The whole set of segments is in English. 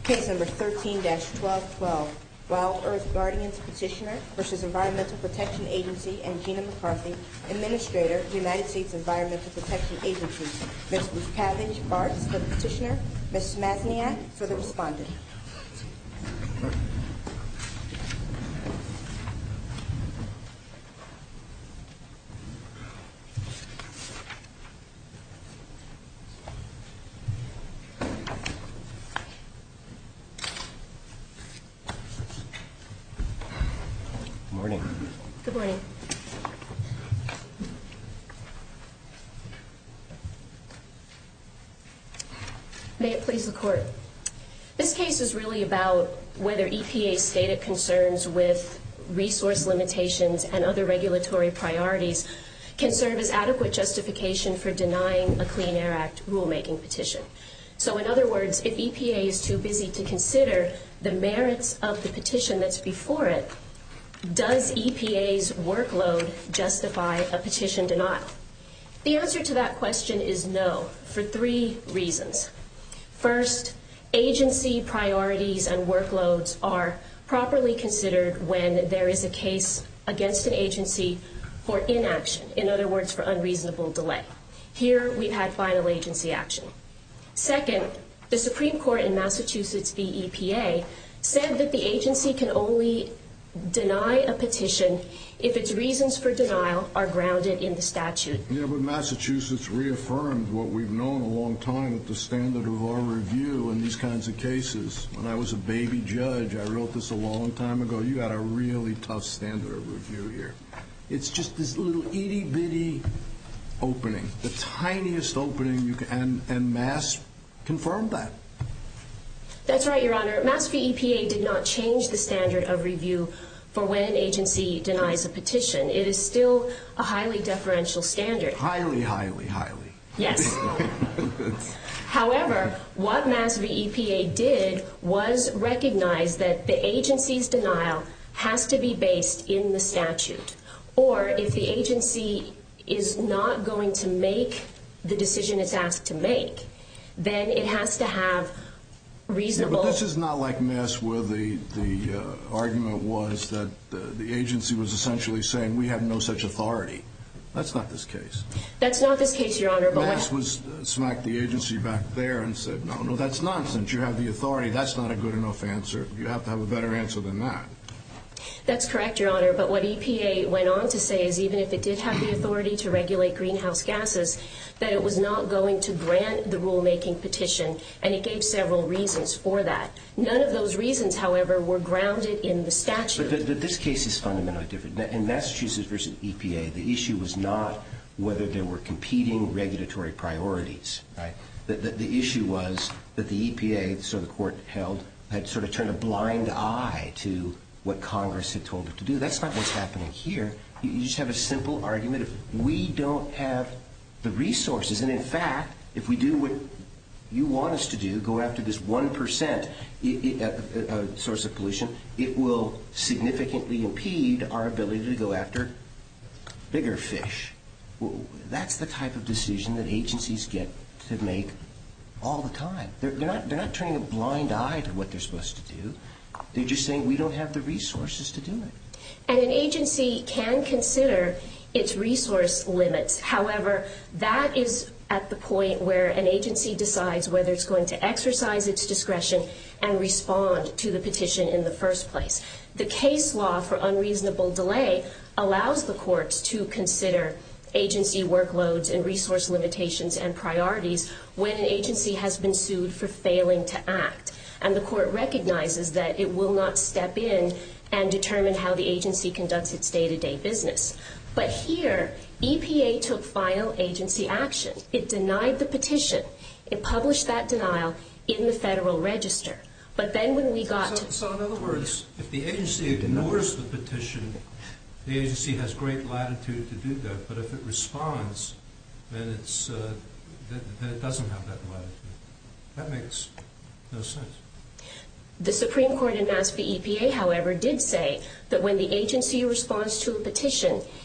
Case number 13-1212, Wild Earth Guardians Petitioner v. Environmental Protection Agency and Gina McCarthy, Administrator, United States Environmental Protection Agency. Ms. Lucavage-Bartz for the petitioner, Ms. Masniak for the respondent. Good morning. May it please the Court. This case is really about whether EPA's stated concerns with resource limitations and other regulatory priorities can serve as adequate justification for denying a Clean Air Act rulemaking petition. So in other words, if EPA is too busy to consider the merits of the petition that's before it, does EPA's workload justify a petition denial? The answer to that question is no, for three reasons. First, agency priorities and workloads are properly considered when there is a case against an agency for inaction, in other words, for unreasonable delay. Here, we've had final agency action. Second, the Supreme Court in Massachusetts v. EPA said that the agency can only deny a petition if its reasons for denial are grounded in the statute. Yeah, but Massachusetts reaffirmed what we've known a long time, that the standard of our review in these kinds of cases. When I was a baby judge, I wrote this a long time ago, you got a really tough standard of review here. It's just this little itty-bitty opening, the tiniest opening you can, and Mass confirmed that. That's right, Your Honor. Mass v. EPA did not change the standard of review for when an agency denies a petition. It is still a highly deferential standard. Highly. Yes. However, what Mass v. EPA did was recognize that the agency's denial has to be based in the statute. Or if the agency is not going to make the decision it's asked to make, then it has to have reasonable... Yeah, but this is not like Mass where the argument was that the agency was essentially saying we have no such authority. That's not this case. That's not this case, Your Honor. But Mass smacked the agency back there and said, no, that's nonsense. You have the authority. That's not a good enough answer. You have to have a better answer than that. That's correct, Your Honor, but what EPA went on to say is even if it did have the authority to regulate greenhouse gases, that it was not going to grant the rulemaking petition, and it gave several reasons for that. None of those reasons, however, were grounded in the statute. But this case is fundamentally different. In Massachusetts versus EPA, the issue was not whether there were competing regulatory priorities, right? The issue was that the EPA, so the court held, had sort of turned a blind eye to what Congress had told it to do. That's not what's happening here. You just have a simple argument of we don't have the resources. And in fact, if we do what you want us to do, go after this 1% source of pollution, it will significantly impede our ability to go after bigger fish. That's the type of decision that agencies get to make all the time. They're not turning a blind eye to what they're supposed to do. They're just saying we don't have the resources to do it. And an agency can consider its resource limits. However, that is at the point where an agency decides whether it's going to exercise its discretion and respond to the petition in the first place. The case law for unreasonable delay allows the courts to consider agency workloads and resource limitations and priorities when an agency has been sued for failing to act. And the court recognizes that it will not step in and determine how the agency conducts its day-to-day business. But here, EPA took final agency action. It denied the petition. It published that denial in the Federal Register. But then when we got to... So in other words, if the agency ignores the petition, the agency has great latitude to do that. But if it responds, then it doesn't have that latitude. That makes no sense. The Supreme Court in Mass v. EPA, however, did say that when the agency responds to a petition,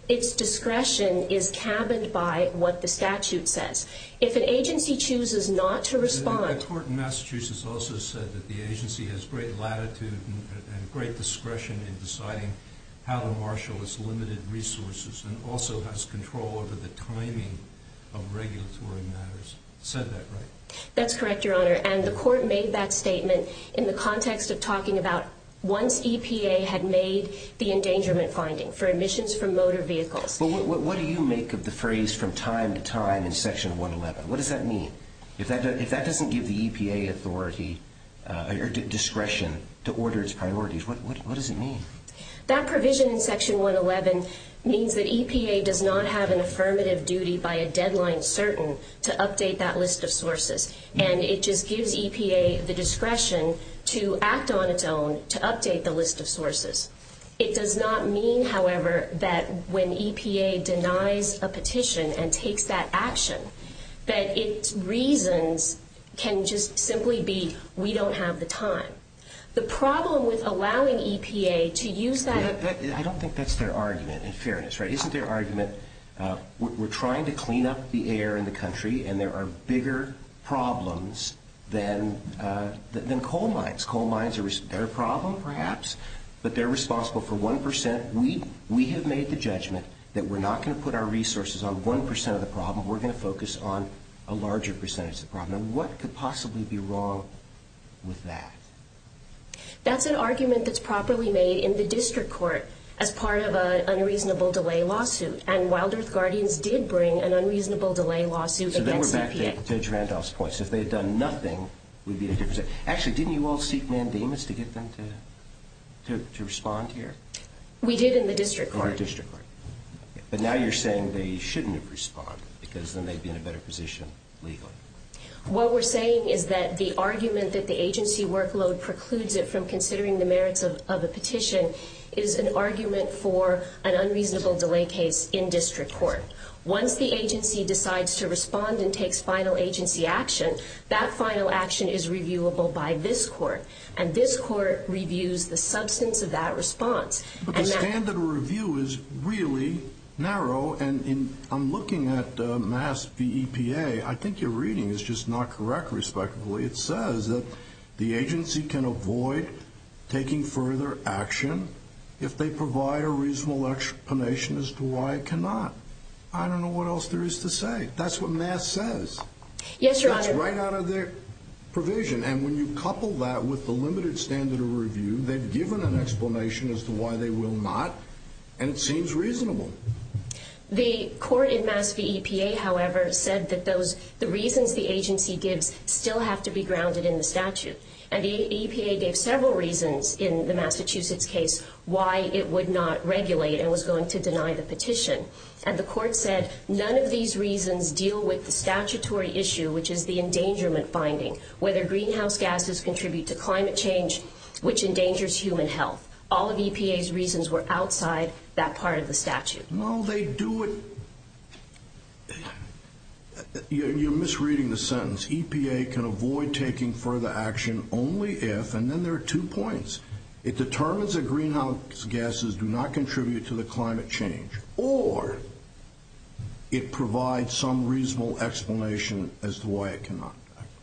its discretion is cabined by what the statute says. If an agency chooses not to respond... The court in Massachusetts also said that the agency has great latitude and great discretion in deciding how to marshal its limited resources and also has control over the timing of regulatory matters. Said that right? That's correct, Your Honor. And the court made that statement in the context of talking about once EPA had made the endangerment finding for emissions from motor vehicles. But what do you make of the phrase from time to time in Section 111? What does that mean? If that doesn't give the EPA authority or discretion to order its priorities, what does it mean? That provision in Section 111 means that EPA does not have an affirmative duty by a deadline certain to update that list of sources. And it just gives EPA the discretion to act on its own to update the list of sources. It does not mean, however, that when EPA denies a petition and takes that action, that its reasons can just simply be, we don't have the time. The problem with allowing EPA to use that... I don't think that's their argument, in fairness, right? Isn't their argument, we're trying to clean up the air in the country and there are bigger problems than coal mines. Coal mines are their problem, perhaps, but they're responsible for 1%. We have made the judgment that we're not going to put our resources on 1% of the problem. We're going to focus on a larger percentage of the problem. Now, what could possibly be wrong with that? That's an argument that's properly made in the district court as part of an unreasonable delay lawsuit. And Wild Earth Guardians did bring an unreasonable delay lawsuit against EPA. So then we're back to Judge Randolph's point. So if they had done nothing, we'd be in a different situation. Actually, didn't you all seek mandamus to get them to respond here? We did in the district court. In the district court. But now you're saying they shouldn't have responded because then they'd be in a better position legally. What we're saying is that the argument that the agency workload precludes it from considering the merits of a petition is an argument for an unreasonable delay case in district court. Once the agency decides to respond and takes final agency action, that final action is reviewable by this court. And this court reviews the substance of that response. But the standard of review is really narrow, and I'm looking at Mass v. EPA. I think your reading is just not correct, respectively. It says that the agency can avoid taking further action if they provide a reasonable explanation as to why it cannot. I don't know what else there is to say. That's what Mass says. Yes, Your Honor. That's right out of their provision. And when you couple that with the limited standard of review, they've given an explanation as to why they will not, and it seems reasonable. The court in Mass v. EPA, however, said that the reasons the agency gives still have to be grounded in the statute. And the EPA gave several reasons in the Massachusetts case why it would not regulate and was going to deny the petition. And the court said none of these reasons deal with the statutory issue, which is the endangerment finding, whether greenhouse gases contribute to climate change, which endangers human health. All of EPA's reasons were outside that part of the statute. No, they do it. You're misreading the sentence. EPA can avoid taking further action only if, and then there are 2 points. It determines that greenhouse gases do not contribute to the climate change, or it provides some reasonable explanation as to why it cannot.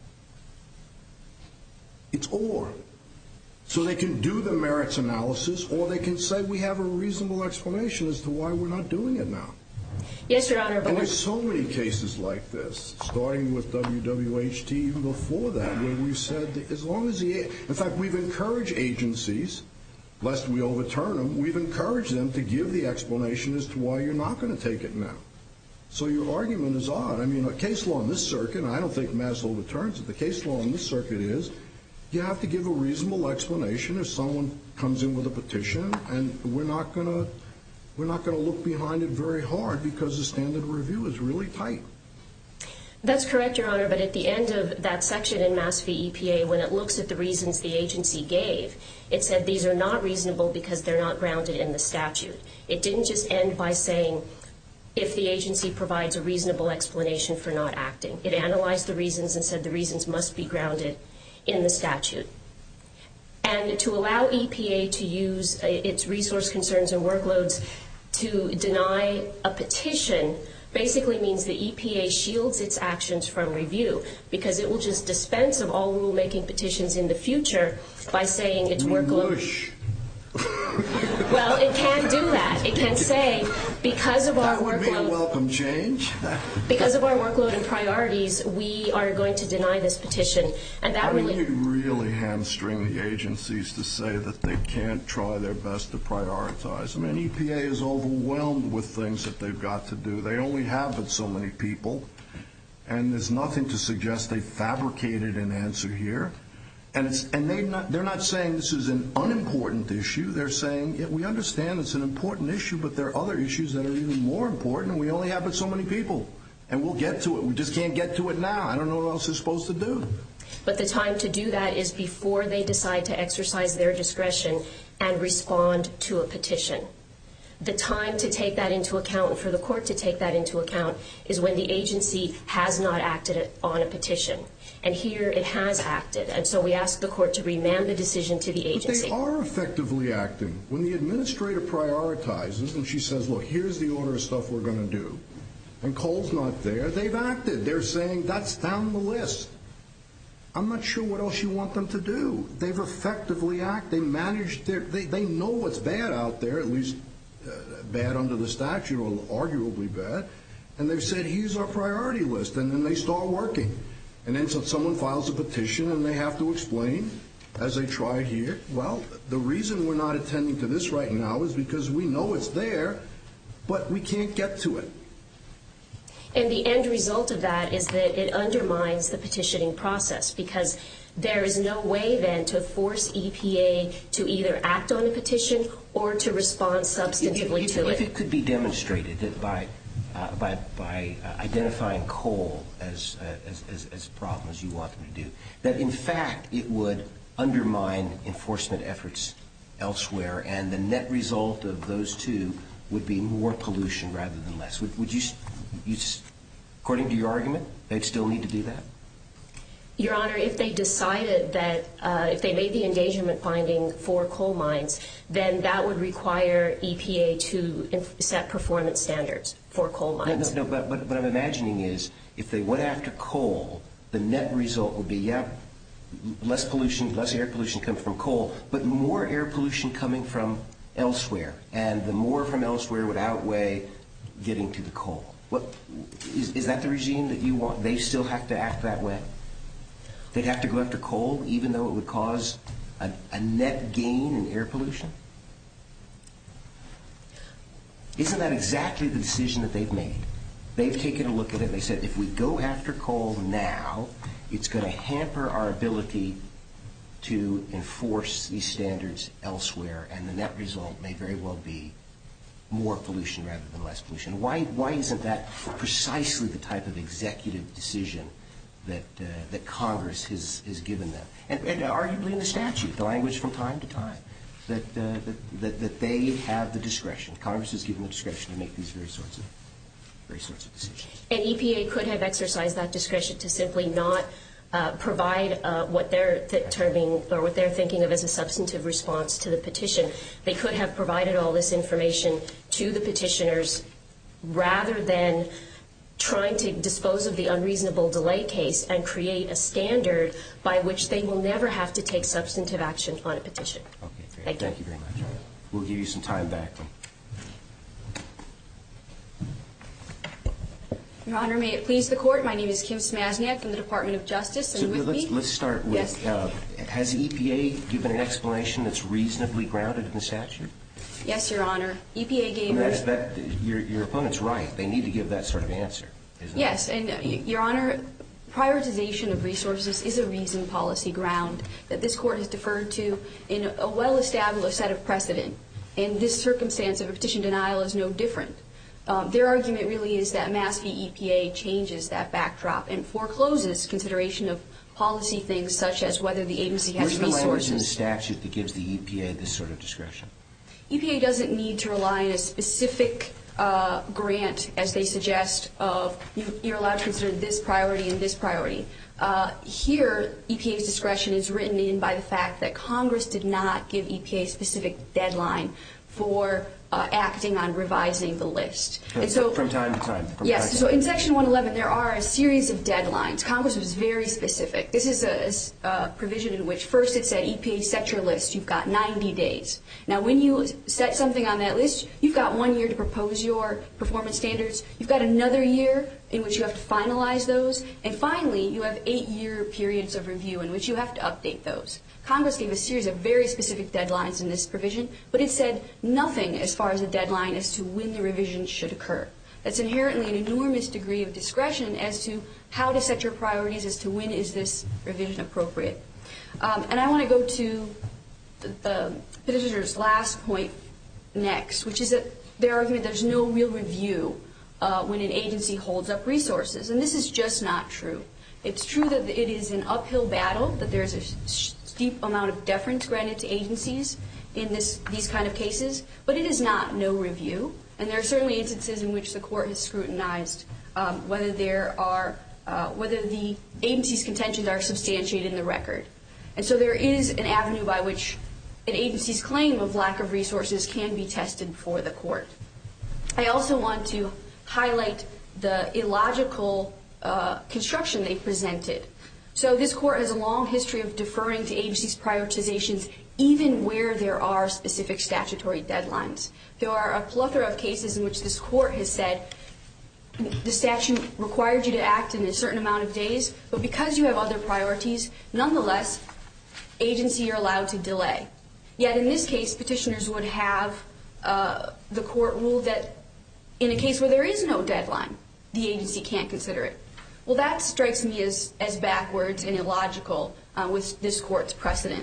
It's or. So they can do the merits analysis, or they can say we have a reasonable explanation as to why we're not doing it now. Yes, Your Honor. And there's so many cases like this, starting with WWHT even before that, where we've said that as long as in fact, we've encouraged agencies, lest we overturn them, we've encouraged them to give the explanation as to why you're not going to take it now. So your argument is odd. I mean, a case law in this circuit, and I don't think Mass overturns it, the case law in this circuit is you have to give a reasonable explanation if someone comes in with a petition, and we're not going to look behind it very hard because the standard of review is really tight. That's correct, Your Honor, but at the end of that section in Mass v. EPA, when it looks at the reasons the agency gave, it said these are not reasonable because they're not grounded in the statute. It didn't just end by saying if the agency provides a reasonable explanation for not acting. It analyzed the reasons and said the reasons must be grounded in the statute. And to allow EPA to use its resource concerns and workloads to deny a petition basically means the EPA shields its actions from review because it will just dispense of all rulemaking petitions in the future by saying its workload. Whoosh. Well, it can do that. It can say, because of our That would be a workload, welcome change. because of our workload and priorities, we are going to deny this petition. And that You really hamstring the agencies to say that they can't try their best to prioritize. I mean, EPA is overwhelmed with things that they've got to do. They only have but so many people, and there's nothing to suggest they fabricated an answer here. And they're not saying this is an unimportant issue. They're saying, yeah, we understand it's an important issue, but there are other issues that are even more important, and we only have but so many people. And we'll get to it. We just can't get to it now. I don't know what else they're supposed to do. But the time to do that is before they decide to exercise their discretion and respond to a petition. The time to take that into account and for the court to take that into account is when the agency has not acted on a petition. And here it has acted. And so we ask the court to remand the decision to the agency. But they are effectively acting. When the administrator prioritizes and she says, look, here's the order of stuff we're going to do, and Cole's not there, they've acted. They're saying that's down the list. I'm not sure what else you want them to do. They've effectively acted. They managed they know what's bad out there, at least bad under the statute or arguably bad, and they've said, here's our priority list, and then they start working. And then someone files a petition and they have to explain, as they tried here, well, the reason we're not attending to this right now is because we know it's there, but we can't get to it. And the end result of that is that it undermines the petitioning process because there is no way then to force EPA to either act on a petition or to respond substantively to it. If it could be demonstrated that by identifying coal as a problem, as you want them to do, that in fact it would undermine enforcement efforts elsewhere, and the net result of those two would be more pollution rather than less. Would you, according to your argument, they'd still need to do that? Your Honor, if they decided that, if they made the endangerment finding for coal mines, then that would require EPA to set performance standards for coal mines. No, but what I'm imagining is if they went after coal, the net result would be, less pollution, less air pollution coming from coal, but more air pollution coming from elsewhere, and the more from elsewhere would outweigh getting to the coal. Is that the regime that you want? They still have to act that way? They'd have to go after coal even though it would cause a net gain in air pollution? Isn't that exactly the decision that they've made? They've taken a look at it and they said, if we go after coal now, it's going to hamper our ability to enforce these standards elsewhere, and the net result may very well be more pollution rather than less pollution. Why isn't that precisely the type of executive decision that Congress has given them? And arguably in the statute, the language from time to time, that they have the discretion. Congress has given the discretion to make these very sorts of decisions. And EPA could have exercised that discretion to simply not provide what they're terming or what they're thinking of as a substantive response to the petition. They could have provided all this information to the petitioners rather than trying to dispose of the unreasonable delay case and create a standard by which they will never have to take substantive action on a petition. Okay, great. Thank you very much. We'll give you some time back. Your Honor, may it please the Court, my name is Kim Smazniak from the Department of Justice, and Let's start with, yes. Has EPA given an explanation that's reasonably grounded in the statute? Yes, Your Honor. EPA gave your opponent's right. They need to give that sort of answer, isn't it? Yes, and Your Honor, prioritization of resources is a reasoned policy ground that this Court has deferred to in a well-established set of precedent. And this circumstance of a petition denial is no different. Their argument really is that Mass v. EPA changes that backdrop and forecloses consideration of policy things such as whether the agency has resources. Where's the language in the statute that gives the EPA this sort of discretion? EPA doesn't need to rely on a specific grant, as they suggest, of you're allowed to consider this priority and this priority. Here, EPA's discretion is written in by the fact that Congress did not give EPA a specific deadline for acting on revising the list. And so, from time to time. Yes. So in Section 111, there are a series of deadlines. Congress was very specific. This is a provision in which first it said, EPA, set your list. You've got 90 days. Now, when you set something on that list, you've got 1 year to propose your performance standards. You've got another year in which you have to finalize those. And finally, you have 8-year periods of review in which you have to update those. Congress gave a series of very specific deadlines in this provision, but it said nothing as far as a deadline as to when the revision should occur. That's inherently an enormous degree of discretion as to how to set your priorities as to when is this revision appropriate. And I want to go to the petitioner's last point next, which is that their argument there's no real review when an agency holds up resources. And this is just not true. It's true that it is an uphill battle, that there's a steep amount of deference granted to agencies in these kind of cases, but it is not no review. And there are certainly instances in which the court has scrutinized whether the agency's contentions are substantiated in the record. And so there is an avenue by which an agency's claim of lack of resources can be tested before the court. I also want to highlight the illogical construction they presented. So this court has a long history of deferring to agencies' prioritizations even where there are specific statutory deadlines. There are a plethora of cases in which this court has said the statute required you to act in a certain amount of days, but because you have other priorities, nonetheless, agency are allowed to delay. Yet in this case, petitioners would have the court rule that in a case where there is no deadline, the agency can't consider it. Well, that strikes me as backwards and illogical with this court's precedent.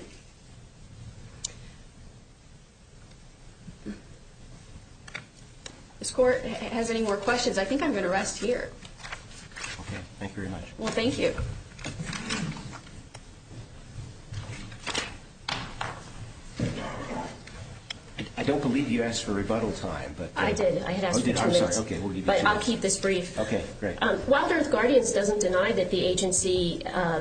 This court has any more questions? I think I'm going to rest here. Okay. Thank you very much. Well, thank you. I don't believe you asked for rebuttal time, but I did. I had asked for 2 I'm minutes. sorry. Okay, we'll give you 2 but minutes. I'll keep this brief. Okay, great. Wild Earth Guardians doesn't deny that the agency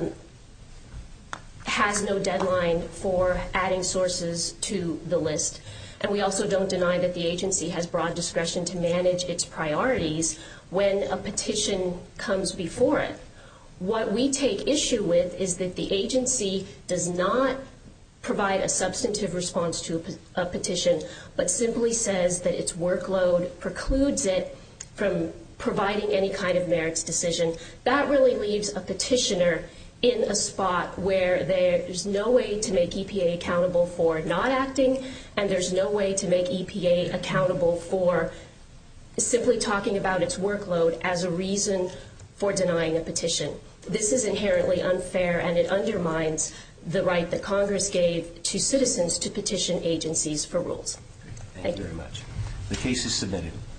has no deadline for adding sources to the list. And we also don't deny that the agency has broad discretion to manage its priorities when a petition comes before it. What we take issue with is that the agency does not provide a substantive response to a petition, but simply says that its workload precludes it from providing any kind of merits decision. That really leaves a petitioner in a spot where there's no way to make EPA accountable for not acting, and there's no way to make EPA accountable for simply talking about its workload as a reason for denying a petition. This is inherently unfair, and it undermines the right that Congress gave to citizens to petition agencies for rules. Thank you very much. The case is submitted.